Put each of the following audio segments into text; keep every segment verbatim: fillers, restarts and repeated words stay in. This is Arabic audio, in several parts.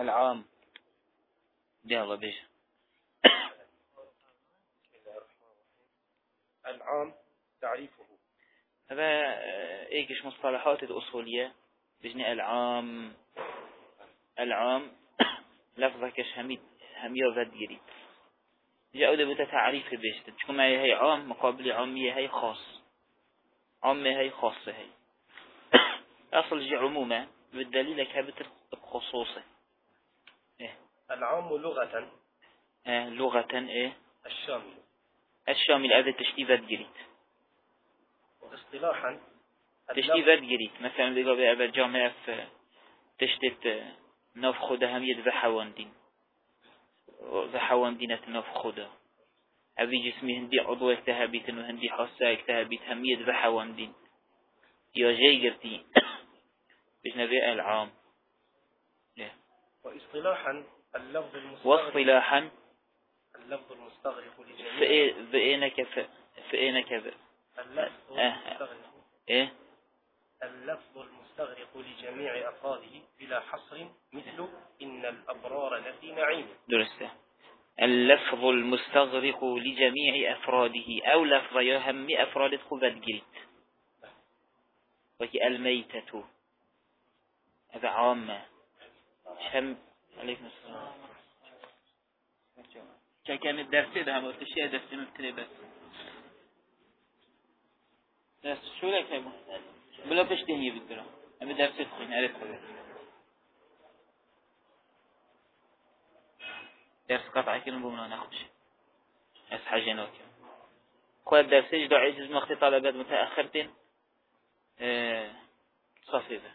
العام يلا بيش العام تعريفه. هذا ايش مصطلحات الأصولية بجني العام العام لفظة كش هميد همية ذات جريد جاءوا ده تعريف بيش تشكو معي هي عام مقابل عامية هي خاص عامية هي خاصة هي أصل جي عموما بالدليل كابت الخصوصة إيه؟ العام لغة إيه لغة إيه الشامل الشامل هذا تشتيفات جريد واصطلاحا تشتيفات جريد مثلا بيقول بأبا جامعة في تشتت ناف خدا هم يد ذحوان دين ذحوان دينة ناف خدا أبي جسمي هندي عضو اكتهابيت وهندي حاسة اكتهابيت هم يد ذحوان دين يا جاي قرتي بجنبي العام واصطلاحا اللفظ المستغرق واصطلاحا اللفظ المستغرق لجميع فإن كف فإن كذا اللفظ آه. المستغرق إيه اللفظ المستغرق لجميع أفراده بلا حصر مثل إن الأبرار لفي نعيم. درسته اللفظ المستغرق لجميع أفراده أو لفظ يهم أفراد خبت جريت وكي الميتة هذا عامة شم عليكم السلام كان الدرس ده هم وتشيء درس مبتلي بس درس شو لك يا بلا تشتهي بالدرا هم درس تخين عرفت درس قطع كنا بمنا ناخش بس حاجة نوكي خو الدرس يجدو عجز مختي طلبات متأخرتين اه صفيفة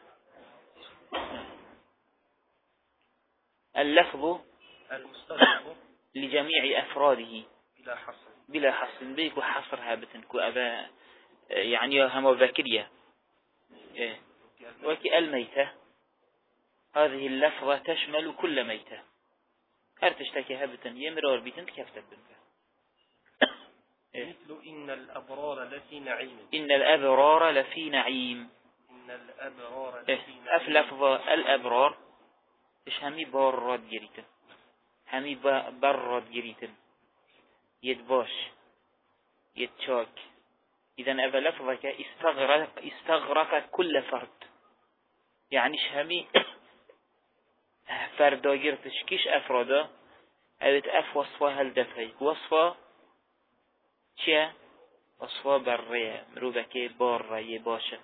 اللفظ المستغرق لجميع أفراده بلا حصر بلا حصر بيك وحصر هابتن كو أبا يعني هم ذاكرية إيه. وكي الميتة هذه اللفظة تشمل كل ميتة هل تشتكي هابتن يمرور بيتن كيف تبنك إيه؟ مثل إن الأبرار لفي نعيم إن الأبرار لفي نعيم إن الأبرار إيه. لفي نعيم أف لفظة الأبرار إيش همي بارد جريتن همي برد جريتن يدباش يتشاك إذا أبا لفظك استغرق, استغرق كل فرد يعني شهمي فردا جرتش كيش أفرادا أبت أف وصفة هل دفعي وصفة چه وصفة برية مروبك بار يباشا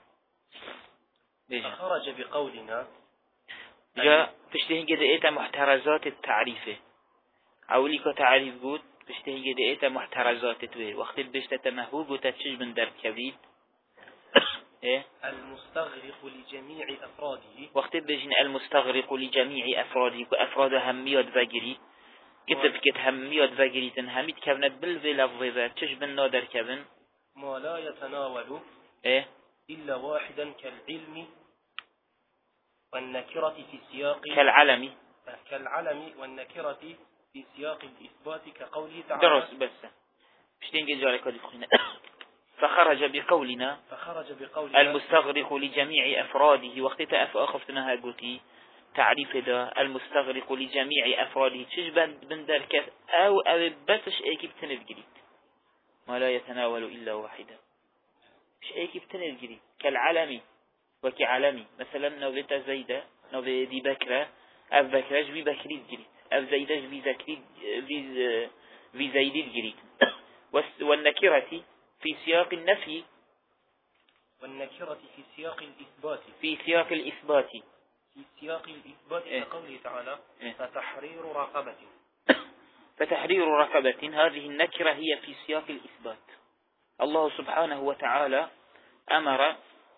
فخرج بقولنا جاء تشتهي قد إيتا محترزات التعريفة أولي كتعريف قد تشتهي قد إيتا محترزات توي وقت بشتا تمهوب وتتشج من درب كبيد إيه؟ المستغرق لجميع أفراده وقت بجن المستغرق لجميع أفراده وأفراد هميات فاقري كتب كت هميات فاقري تنهميت كبنت بالفي لفظة تشج من نادر كبن ما لا يتناول إيه؟ إلا واحدا كالعلم والنكرة في سياق كالعلم كالعلم والنكرة في سياق الإثبات كقوله تعالى درس بس مش تنجي جارك ودخلنا فخرج بقولنا فخرج بقولنا المستغرق لجميع أفراده وقت تأف أخفتناها قلتي تعريف ده المستغرق لجميع أفراده تشبه بندركة أو أو بسش أيكي بتنف جديد ما لا يتناول إلا واحدا مش أيكي بتنف جديد كالعلمي وكعلمي مثلا نوبت زيدة نوبت دي بكرة أف بكرة جبي بكري جديد أف زيدة جبي ذكري في في زيد جديد والنكرة في سياق النفي والنكرة في سياق الإثبات في سياق الإثبات في سياق الإثبات إيه؟ كقوله تعالى إيه؟ فتحرير رقبة فتحرير رقبة هذه النكرة هي في سياق الإثبات الله سبحانه وتعالى أمر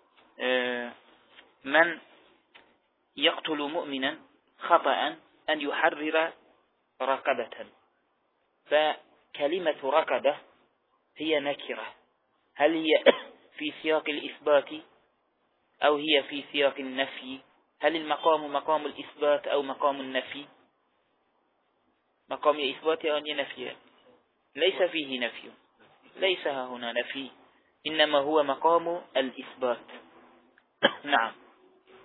من يقتل مؤمنا خطأ أن يحرر رقبة فكلمة رقبة هي نكرة هل هي في سياق الإثبات أو هي في سياق النفي هل المقام مقام الإثبات أو مقام النفي مقام الإثبات أو نفي ليس فيه نفي ليس هنا نفي إنما هو مقام الإثبات نعم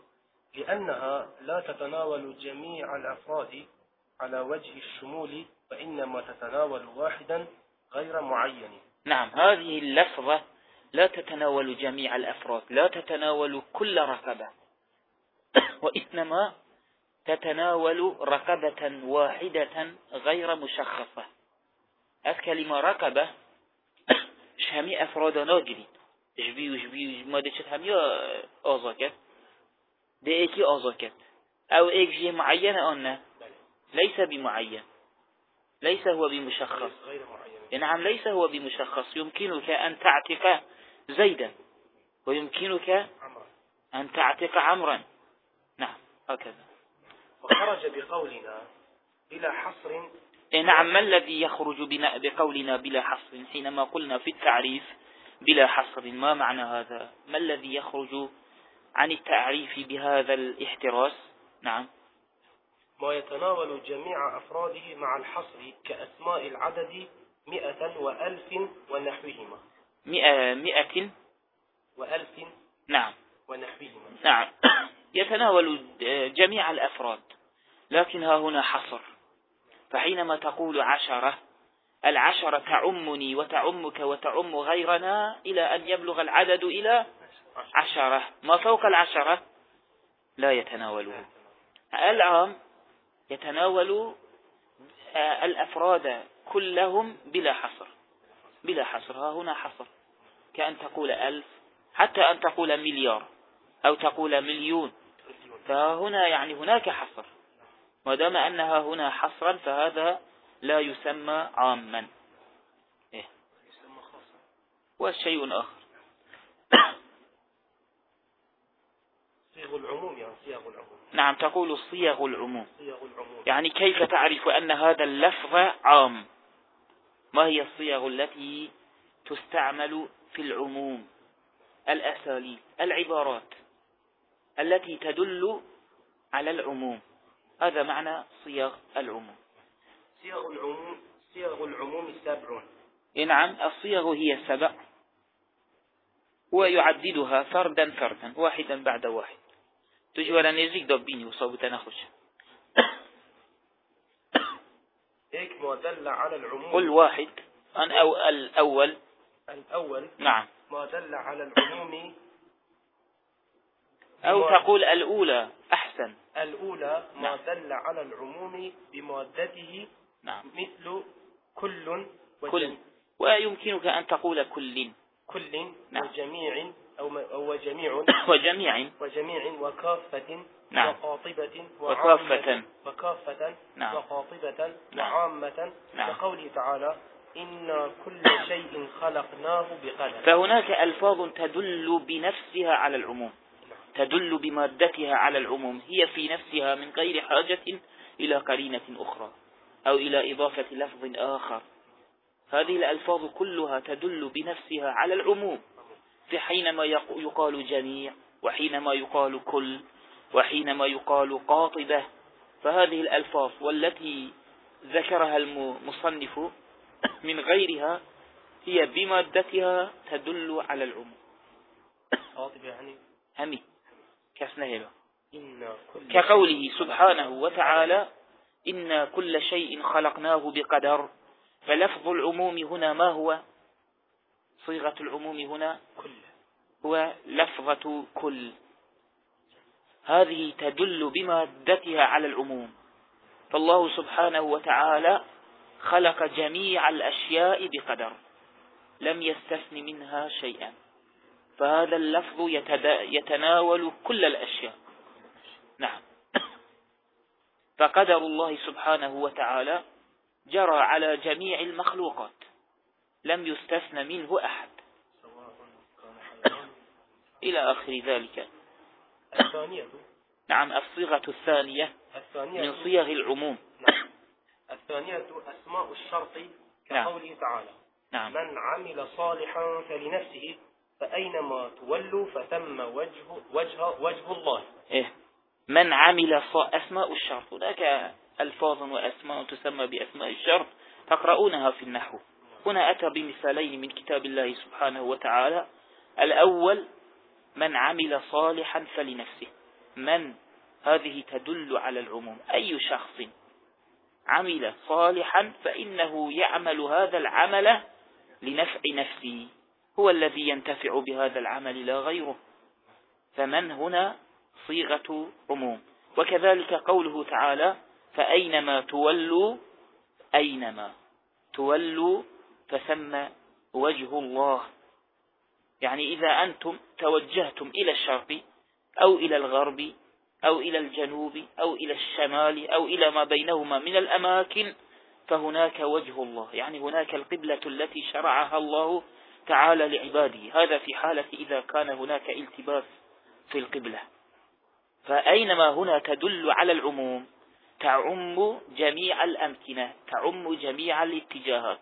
لأنها لا تتناول جميع الأفراد على وجه الشمول، وإنما تتناول واحدا غير معين. نعم، هذه اللفظة لا تتناول جميع الأفراد، لا تتناول كل رقبة، وإنما تتناول رقبة واحدة غير مشخصة. الكلمة رقبة همي أفراد ناجري جبي وجبي ما دشت همي آزاكت ده إيكي آزاكت أو إيك شيء معين أنه ليس بمعين، ليس هو بمشخص. نعم، ليس هو بمشخص. يمكنك أن تعتق زيدا ويمكنك أن تعتق عمرا. نعم، هكذا. وخرج بقولنا بلا حصر. نعم، ما الذي يخرج بنا بقولنا بلا حصر؟ حينما قلنا في التعريف بلا حصر، ما معنى هذا؟ ما الذي يخرج عن التعريف بهذا الاحتراس؟ نعم، ما يتناول جميع أفراده مع الحصر كأسماء العدد مئة وألف ونحوهما. مئة, مئة وألف نعم ونحوهما. نعم يتناول جميع الأفراد، لكن ها هنا حصر. فحينما تقول عشرة، العشرة تعمني وتعمك وتعم غيرنا إلى أن يبلغ العدد إلى عشرة، ما فوق العشرة لا يتناوله. العام يتناول الأفراد كلهم بلا حصر، بلا حصر. ها هنا حصر، كأن تقول ألف، حتى أن تقول مليار أو تقول مليون، فهنا يعني هناك حصر. ما دام أنها هنا حصرا فهذا لا يسمى عاما، إيه؟ والشيء آخر صيغ العموم، يعني صيغ العموم. نعم، تقول صيغ العموم. صيغ العموم يعني كيف تعرف أن هذا اللفظ عام؟ ما هي الصيغ التي تستعمل في العموم؟ الأساليب، العبارات التي تدل على العموم، هذا معنى صيغ العموم. صيغ العموم صيغ العموم سبع. نعم، الصيغ هي سبع، ويعددها فردا فردا، واحدا بعد واحد. تجوال نزيك دبيني وصوبتنا خش. هيك ما دل على العموم. قل واحد أن أو الأول. الأول نعم، ما دل على العموم، أو تقول الأولى أحسن. الأولى ما نعم. دل على العموم بمادته. نعم، مثل كل كل، ويمكنك أن تقول كل كل نعم. وجميع أو أو وجميع وجميع وجميع وكافة. نعم. وقاطبة وكافة. وكافة نعم. وقاطبة. نعم. وعامة. نعم. كقوله تعالى إن كل شيء خلقناه بقدر. فهناك ألفاظ تدل بنفسها على العموم، تدل بمادتها على العموم، هي في نفسها من غير حاجة إلى قرينة أخرى أو إلى إضافة لفظ آخر. هذه الألفاظ كلها تدل بنفسها على العموم، في حينما يقال جميع، وحينما يقال كل، وحينما يقال قاطبة. فهذه الألفاظ والتي ذكرها المصنف من غيرها هي بمادتها تدل على العموم. قاطبة يعني همي كسنهلا، كل كقوله سبحانه وتعالى إن كل شيء خلقناه بقدر. فلفظ العموم هنا ما هو؟ صيغة العموم هنا كل، هو لفظة كل، هذه تدل بمادتها على العموم. فالله سبحانه وتعالى خلق جميع الأشياء بقدر، لم يستثن منها شيئا، فهذا اللفظ يتناول كل الأشياء. نعم. فقدر الله سبحانه وتعالى جرى على جميع المخلوقات، لم يستثن منه أحد إلى آخر ذلك. الثانية نعم، الصيغة الثانية الثانية من صيغ العموم. نعم. الثانية أسماء الشرط كقوله نعم. تعالى نعم. من عمل صالحا فلنفسه فأينما تولوا فثم وجه وجه وجه الله. إيه؟ من عمل صالحا، أسماء الشرط، هناك ألفاظ وأسماء تسمى بأسماء الشرط تقرؤونها في النحو. هنا أتى بمثالين من كتاب الله سبحانه وتعالى. الأول من عمل صالحا فلنفسه، من هذه تدل على العموم. أي شخص عمل صالحا فإنه يعمل هذا العمل لنفع نفسه، هو الذي ينتفع بهذا العمل لا غيره. فمن هنا صيغة عموم. وكذلك قوله تعالى فأينما تولوا، أينما تولوا فثم وجه الله. يعني إذا أنتم توجهتم إلى الشرق أو إلى الغرب أو إلى الجنوب أو إلى الشمال أو إلى ما بينهما من الأماكن فهناك وجه الله، يعني هناك القبلة التي شرعها الله تعالى لعباده. هذا في حالة إذا كان هناك التباس في القبلة. فأينما هنا تدل على العموم، تعم جميع الأمكنة، تعم جميع الاتجاهات.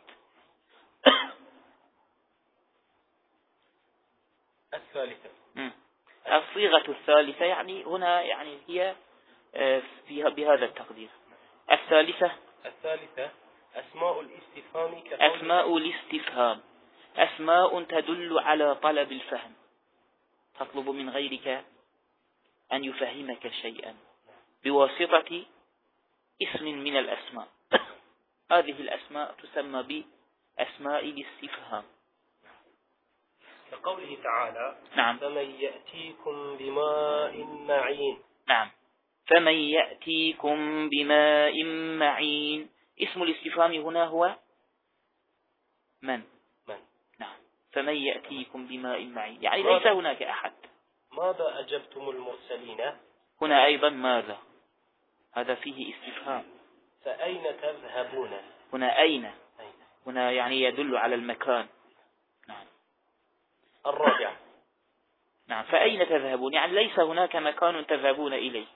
الثالثة الصيغة الثالثة يعني هنا يعني هي فيها بهذا التقدير. الثالثة الثالثة أسماء الاستفهام. أسماء الاستفهام أسماء تدل على طلب الفهم، تطلب من غيرك أن يفهمك شيئا بواسطة اسم من الأسماء. هذه الأسماء تسمى بأسماء الاستفهام. كقوله تعالى نعم فمن يأتيكم بماء معين. نعم فمن يأتيكم بماء معين، اسم الاستفهام هنا هو من؟ من؟ نعم فمن يأتيكم بماء معين، يعني ليس هناك أحد. ماذا أجبتم المرسلين؟ هنا أيضا ماذا، هذا فيه استفهام. فأين تذهبون؟ هنا أين، هنا يعني يدل على المكان. نعم. الرابع نعم فأين تذهبون، يعني ليس هناك مكان تذهبون إليه.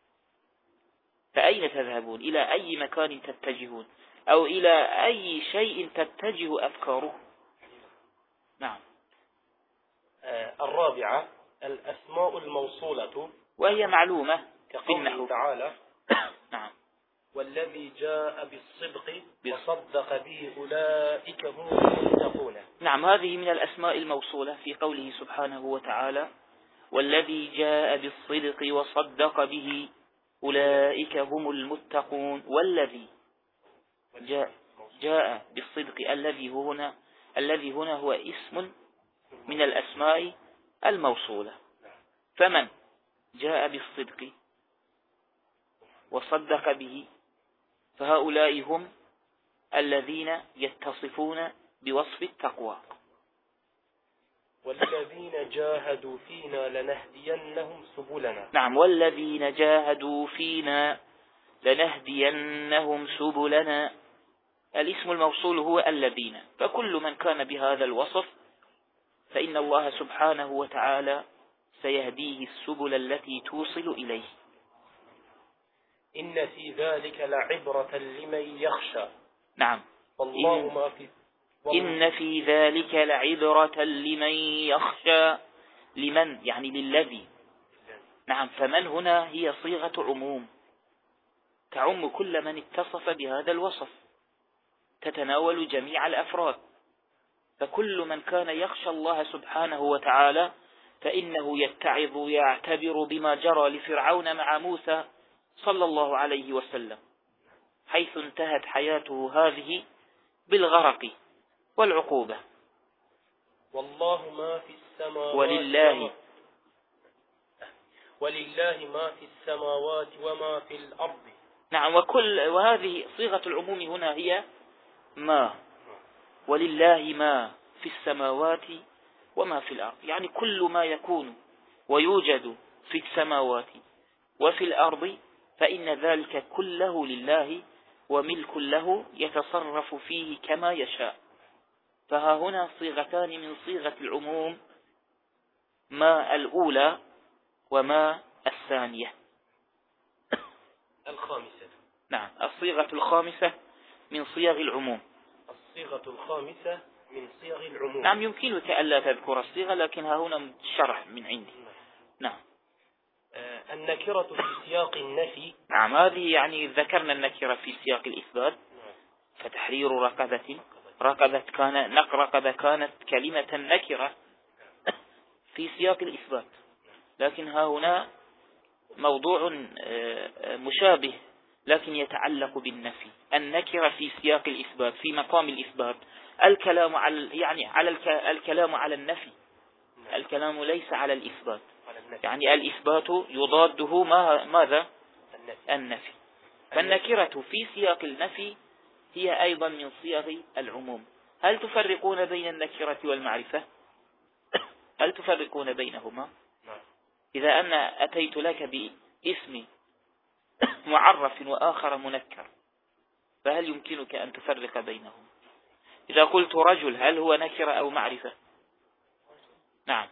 فأين تذهبون، إلى أي مكان تتجهون أو إلى أي شيء تتجه أفكاره. نعم. آه الرابعة الأسماء الموصولة، وهي معلومة كقوله تعالى نعم والذي جاء بالصدق وصدق به أولئك هم المتقون. نعم هذه من الأسماء الموصولة في قوله سبحانه وتعالى والذي جاء بالصدق وصدق به أولئك هم المتقون. والذي جاء, جاء بالصدق، الذي هنا الذي هنا هو اسم من الأسماء الموصولة. فمن جاء بالصدق وصدق به فهؤلاء هم الذين يتصفون بوصف التقوى. والذين جاهدوا فينا لنهدينهم سبلنا. نعم والذين جاهدوا فينا لنهدينهم سبلنا. الاسم الموصول هو الذين، فكل من كان بهذا الوصف فإن الله سبحانه وتعالى سيهديه السبل التي توصل إليه. إن في ذلك لعبرة لمن يخشى. نعم والله ما في إن في ذلك لعبرة لمن يخشى. لمن يعني للذي. نعم فمن هنا هي صيغة عموم، تعم كل من اتصف بهذا الوصف، تتناول جميع الأفراد. فكل من كان يخشى الله سبحانه وتعالى فإنه يتعظ ويعتبر بما جرى لفرعون مع موسى صلى الله عليه وسلم، حيث انتهت حياته هذه بالغرق والعقوبة. والله ما في السماوات ولله ولله ما في السماوات وما في الأرض. نعم وكل وهذه صيغة العموم هنا هي ما، ولله ما في السماوات وما في الأرض، يعني كل ما يكون ويوجد في السماوات وفي الأرض فإن ذلك كله لله وملك له يتصرف فيه كما يشاء. فها هنا صيغتان من صيغة العموم، ما الأولى وما الثانية. الخامسة. نعم الصيغة الخامسة من صيغ العموم. الصيغة الخامسة من صيغ العموم. نعم يمكنك ألا تذكر الصيغة، لكنها هنا شرح من عندي. نعم. آه النكرة في سياق النفي. نعم هذه يعني ذكرنا النكرة في سياق الإثبات، فتحرير رقبة. رقبة كان نق رقبة كانت كلمة نكرة في سياق الإثبات، لكن ها هنا موضوع مشابه لكن يتعلق بالنفي. النكرة في سياق الإثبات في مقام الإثبات، الكلام على يعني على الكلام على النفي، الكلام ليس على الإثبات. يعني الإثبات يضاده ما ماذا؟ النفي. فالنكرة في سياق النفي هي أيضا من صيغ العموم. هل تفرقون بين النكرة والمعرفة؟ هل تفرقون بينهما؟ إذا أنا أتيت لك باسم معرف وآخر منكر، فهل يمكنك أن تفرق بينهم؟ إذا قلت رجل، هل هو نكرة أو معرفة؟ نعم.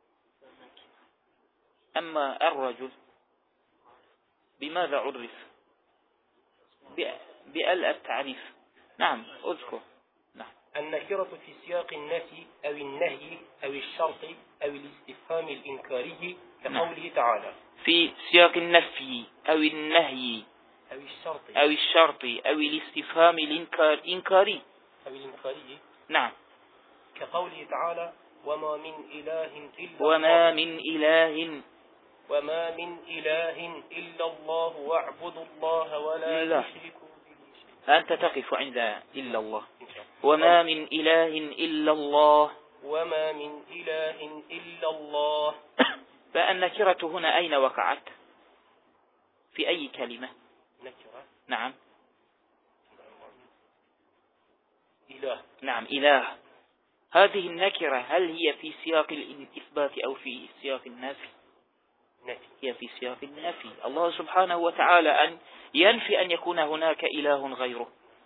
أما الرجل بماذا عرف؟ بأل التعريف. نعم أذكر. نعم. النكرة في سياق النفي أو النهي أو الشرط أو الاستفهام الإنكاري كقوله نعم. تعالى في سياق النفي أو النهي أو الشرط أو الشرط أو الاستفهام الإنكاري أو الإنكاري. نعم. كقوله تعالى وما من إله إلا وما الله من إله وما من إله إلا الله واعبدوا الله ولا لا. تشركوا به شيئا. أنت تقف عند إلا الله. وما من إله إلا الله وما من إله إلا الله. فالنكرة هنا أين وقعت؟ في أي كلمة؟ نكرة. نعم. إله. نعم إله. هذه النكرة هل هي في سياق الإثبات أو في سياق النفي؟ نفي. هي في سياق النفي. الله سبحانه وتعالى أن ينفي أن يكون هناك إله غيره،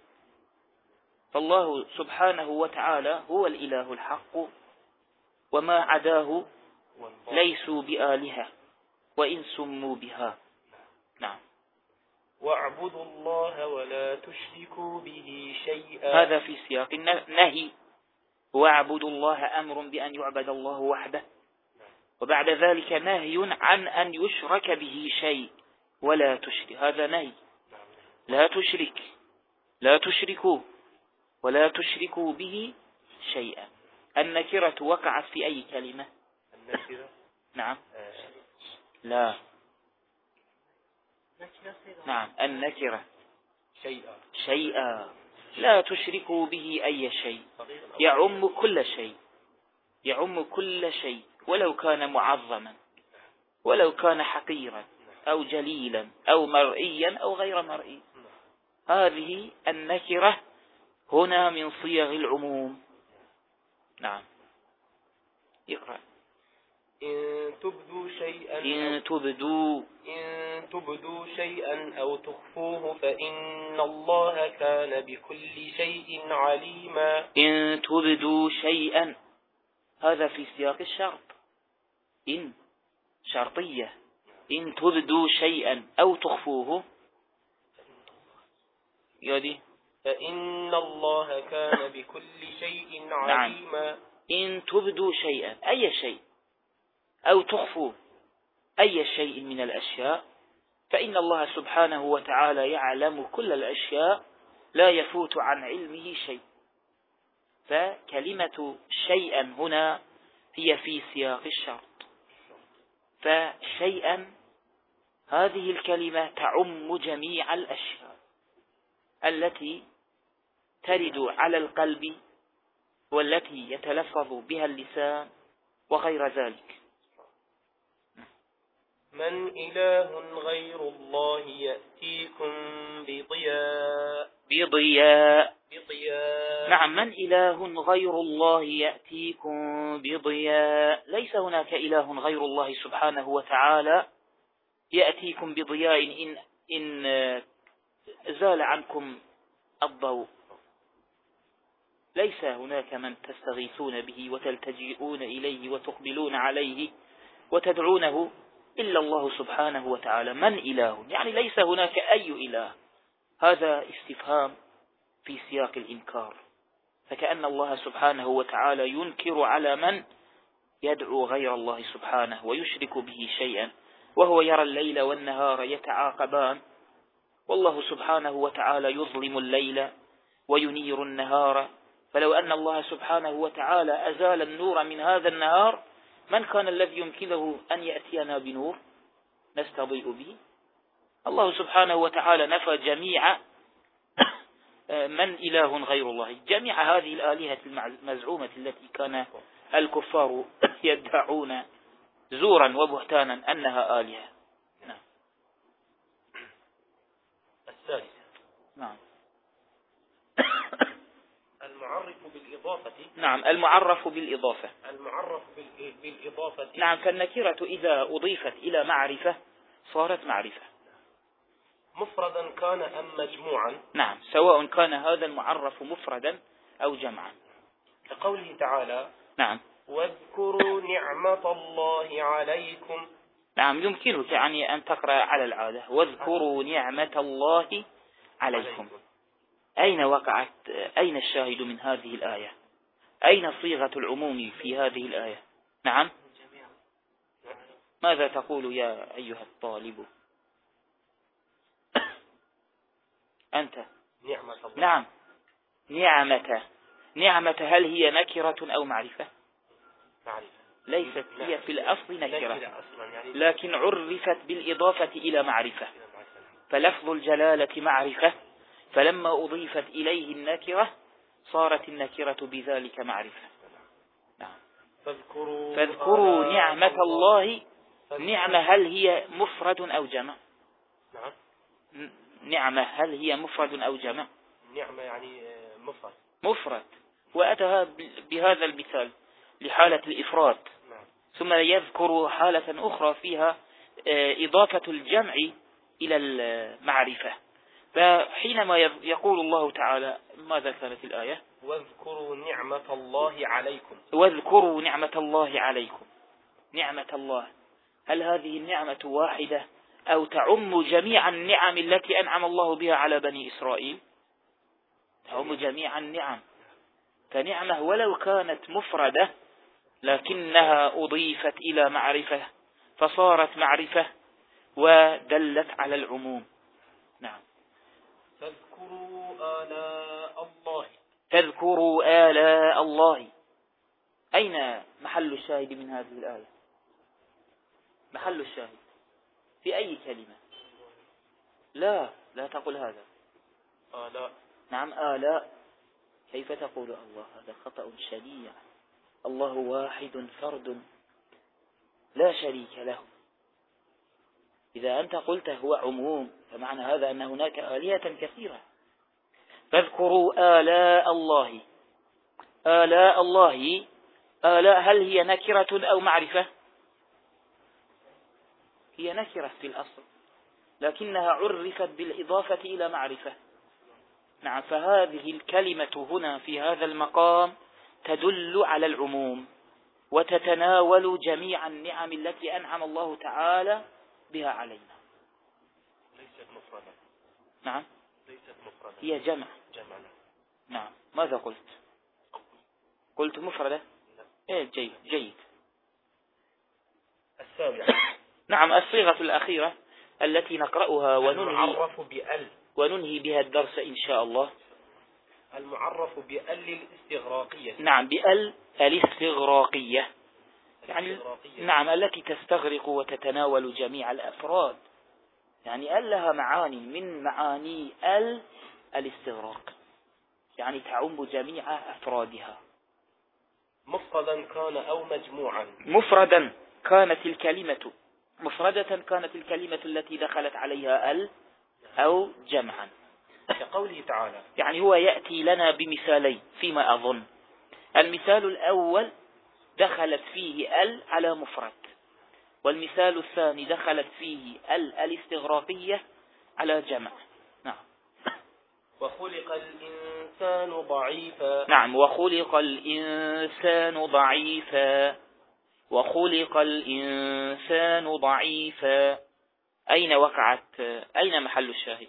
فالله سبحانه وتعالى هو الإله الحق، وما عداه ليسوا بآلهة وإن سموا بها. نعم. واعبدوا الله ولا تشركوا به شيئا. هذا في سياق النهي. واعبدوا الله أمر بأن يعبد الله وحده، وبعد ذلك نهي عن أن يشرك به شيء. ولا تشرك، هذا نهي. لا تشرك، لا تشركوا ولا تشركوا به شيئا. النكرة وقعت في أي كلمة؟ النكرة. نعم. لا. نعم النكرة شيئا. شيئا. لا تشركوا به أي شيء، يعم كل شيء، يعم كل شيء ولو كان معظما، ولو كان حقيرا أو جليلا أو مرئيا أو غير مرئي. هذه النكرة هنا من صيغ العموم. نعم. يقرأ. إن تبدوا شيئا إن تبدوا إن تبدوا شيئا أو تخفوه فإن الله كان بكل شيء عليما. إن تبدوا شيئا، هذا في سياق الشرط. إن شرطية. إن تبدوا شيئا أو تخفوه يدي فإن الله كان بكل شيء عليما. نعم. إن تبدوا شيئا أي شيء أو تخفوا أي شيء من الأشياء، فإن الله سبحانه وتعالى يعلم كل الأشياء، لا يفوت عن علمه شيء. فكلمة شيئا هنا هي في سياق الشرط. فشيئا هذه الكلمة تعم جميع الأشياء التي ترد على القلب والتي يتلفظ بها اللسان وغير ذلك. من إله غير الله يأتيكم بضياء. بضياء. بضياء. نعم. من إله غير الله يأتيكم بضياء. ليس هناك إله غير الله سبحانه وتعالى يأتيكم بضياء إن, إن زال عنكم الضوء. ليس هناك من تستغيثون به وتلتجئون إليه وتقبلون عليه وتدعونه إلا الله سبحانه وتعالى. من إله؟ يعني ليس هناك أي إله. هذا استفهام في سياق الإنكار، فكأن الله سبحانه وتعالى ينكر على من يدعو غير الله سبحانه ويشرك به شيئا، وهو يرى الليل والنهار يتعاقبان، والله سبحانه وتعالى يظلم الليل وينير النهار. فلو أن الله سبحانه وتعالى أزال النور من هذا النهار، من كان الذي يمكنه أن يأتينا بنور؟ نستضيء به. الله سبحانه وتعالى نفى جميع من إله غير الله، جميع هذه الآلهة المزعومة التي كان الكفار يدعون زورا وبهتانا أنها آلهة. نعم. الثالثة. نعم. المعرف بالإضافة. نعم، المعرف بالإضافة. المعرف بالإضافة. نعم، فالنكرة إذا أضيفت إلى معرفة صارت معرفة، مفردا كان أم مجموعا. نعم، سواء كان هذا المعرف مفردا أو جمعا. كقوله تعالى: نعم، واذكروا نعمة الله عليكم. نعم، يمكنك يعني أن تقرأ على العادة واذكروا نعمة الله عليكم. أين وقعت، أين الشاهد من هذه الآية؟ أين صيغة العموم في هذه الآية؟ نعم، ماذا تقول يا أيها الطالب أنت؟ نعمة الله. نعم، نعمة. نعمة هل هي نكرة أو معرفة؟ معرفة. ليست هي في الأصل نكرة، يعني لكن عرفت بالإضافة إلى معرفة، فلفظ الجلالة معرفة، فلما أضيفت إليه النكرة صارت النكرة بذلك معرفة. نعم. فاذكروا, فاذكروا نعمة الله. نعمة هل هي مفرد أو جمع؟ نعم. نعمة هل هي مفرد أو جمع؟ نعمة يعني مفرد. مفرد، وأتى بهذا المثال لحالة الإفراد. نعم. ثم يذكر حالة أخرى فيها إضافة الجمع إلى المعرفة. فحينما يقول الله تعالى، ماذا كانت الآية؟ واذكروا نعمة الله عليكم. واذكروا نعمة الله عليكم. نعمة الله، هل هذه النعمة واحدة أو تعم جميع النعم التي أنعم الله بها على بني إسرائيل؟ تعم جميع النعم، فنعمة ولو كانت مفردة لكنها أضيفت إلى معرفة فصارت معرفة ودلت على العموم. نعم. تذكروا آلاء الله. تذكروا آلاء الله. أين محل الشاهد من هذه الآية؟ محل الشاهد في أي كلمة؟ لا لا تقل هذا. آلاء. نعم، آلاء. كيف تقول الله؟ هذا خطأ شنيع. الله واحد فرد لا شريك له. إذا أنت قلت هو عموم فمعنى هذا أن هناك آلهة كثيرة. فاذكروا آلاء الله. آلاء الله، آلاء هل هي نكرة أو معرفة؟ هي نكرة في الأصل لكنها عرفت بالإضافة إلى معرفة. نعم، فهذه الكلمة هنا في هذا المقام تدل على العموم وتتناول جميع النعم التي أنعم الله تعالى بها علينا. ليست مفردة. نعم، ليست مفردة، هي جمع. جمع. نعم. ماذا قلت؟ قلت مفردة. إيه، جيد جيد. السابعة. نعم، الصيغة الأخيرة التي نقرأها وننهي المعرف بأل وننهي بها الدرس إن شاء الله. المعرف بأل الاستغراقية. نعم، بأل الاستغراقية، يعني نعم التي تستغرق وتتناول جميع الأفراد. يعني أل لها معاني، من معاني أل الاستغراق، يعني تعم جميع أفرادها. مفردا كان أو مجموعا. مفردا كانت الكلمة مفردة كانت الكلمة التي دخلت عليها ال أو جمعا. كقوله تعالى، يعني هو يأتي لنا بمثالين فيما أظن. المثال الأول دخلت فيه ال على مفرد، والمثال الثاني دخلت فيه ال الاستغراقية على جمع. نعم. وخلق الإنسان ضعيفا. نعم، وخلق الإنسان ضعيفا. وخلق الإنسان ضعيفا. أين وقعت، أين محل الشاهد؟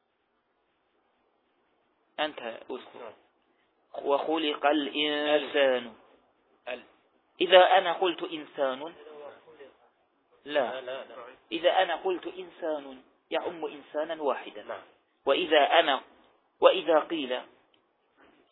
أنت أذكر. وخلق الإنسان. إذا أنا قلت إنسان، لا لا لا. إذا أنا قلت إنسان يعم إنسانا واحدا. وإذا أنا وإذا قيل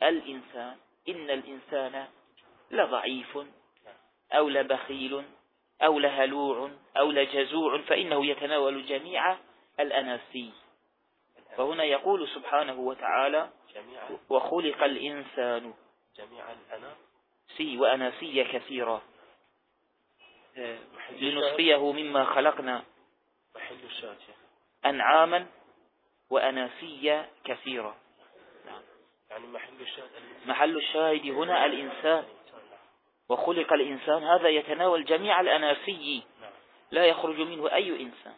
الإنسان، إن الإنسان لضعيف أو لبخيل أو لهلوع أو لجزوع فإنه يتناول جميع الأناسي. فهنا يقول سبحانه وتعالى وخلق الإنسان جميع سي وأناسي كثيرة لنسقيه مما خلقنا محل الشاهد أنعاما وأناسي كثيرة. نعم. يعني محل الشاهد محل الشاهد هنا الإنسان. وخلق الإنسان هذا يتناول جميع الأناسي لا يخرج منه أي إنسان،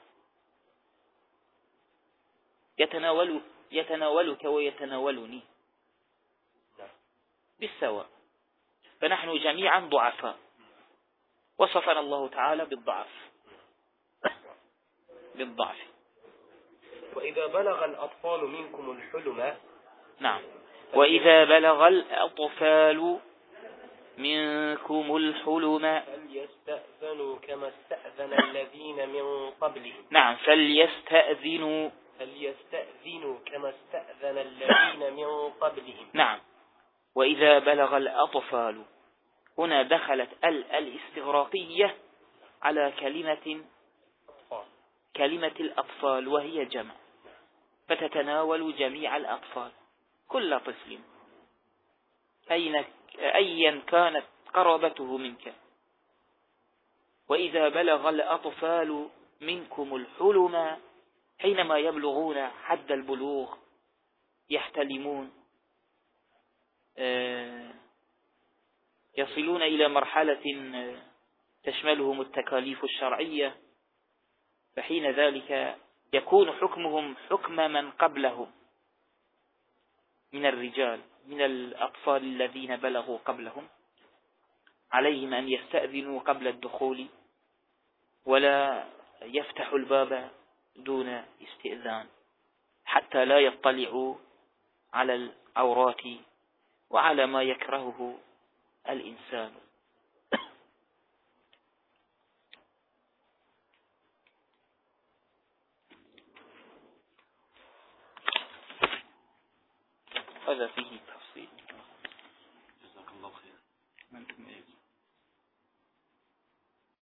يتناول يتناولك ويتناولني بالسواء، فنحن جميعا ضعفاء، وصفنا الله تعالى بالضعف بالضعف. وإذا بلغ الأطفال منكم الحلم. نعم. وإذا بلغ الأطفال منكم الحلم فليستأذنوا كما استأذن الذين من قبلهم. نعم. فليستأذنوا فليستأذنوا كما استأذن الذين من قبلهم. نعم. وإذا بلغ الأطفال هنا دخلت ال الاستغراقية على كلمة كلمة الأطفال وهي جمع، فتتناول جميع الأطفال كل طفل أين أيا كانت قرابته منك. وإذا بلغ الأطفال منكم الحلم حينما يبلغون حد البلوغ يحتلمون يصلون إلى مرحلة تشملهم التكاليف الشرعية، فحين ذلك يكون حكمهم حكم من قبلهم من الرجال من الأطفال الذين بلغوا قبلهم، عليهم أن يستأذنوا قبل الدخول ولا يفتحوا الباب دون استئذان حتى لا يطلعوا على العورات وعلى ما يكرهه الإنسان. هذا فيه تفصيل. جزاك الله خير.